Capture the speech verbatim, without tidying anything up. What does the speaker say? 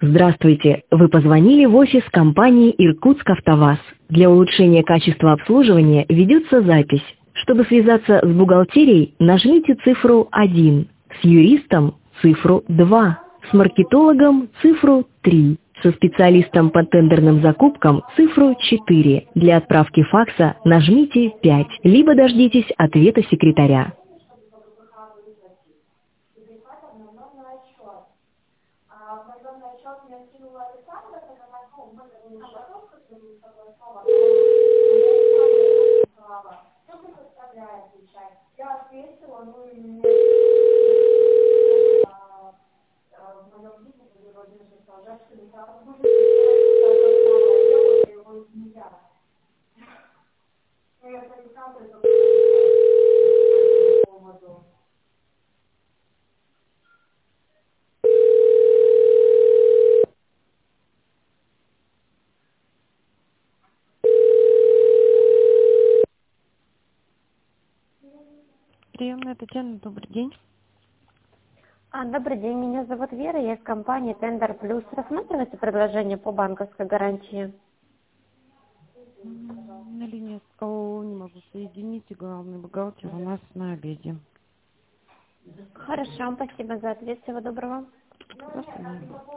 Здравствуйте, вы позвонили в офис компании «Иркутск-Автоваз». Для улучшения качества обслуживания ведется запись. Чтобы связаться с бухгалтерией, нажмите цифру один, с юристом цифру два, с маркетологом цифру три, со специалистом по тендерным закупкам цифру четыре. Для отправки факса нажмите пять, либо дождитесь ответа секретаря. Приемная Татьяна, добрый день. А, добрый день, меня зовут Вера, я из компании Тендер Плюс. Рассматриваете предложение по банковской гарантии? М, На линии с кого не могу соединить, и главный бухгалтер у нас на обеде. Хорошо, спасибо за ответ, всего доброго. До свидания.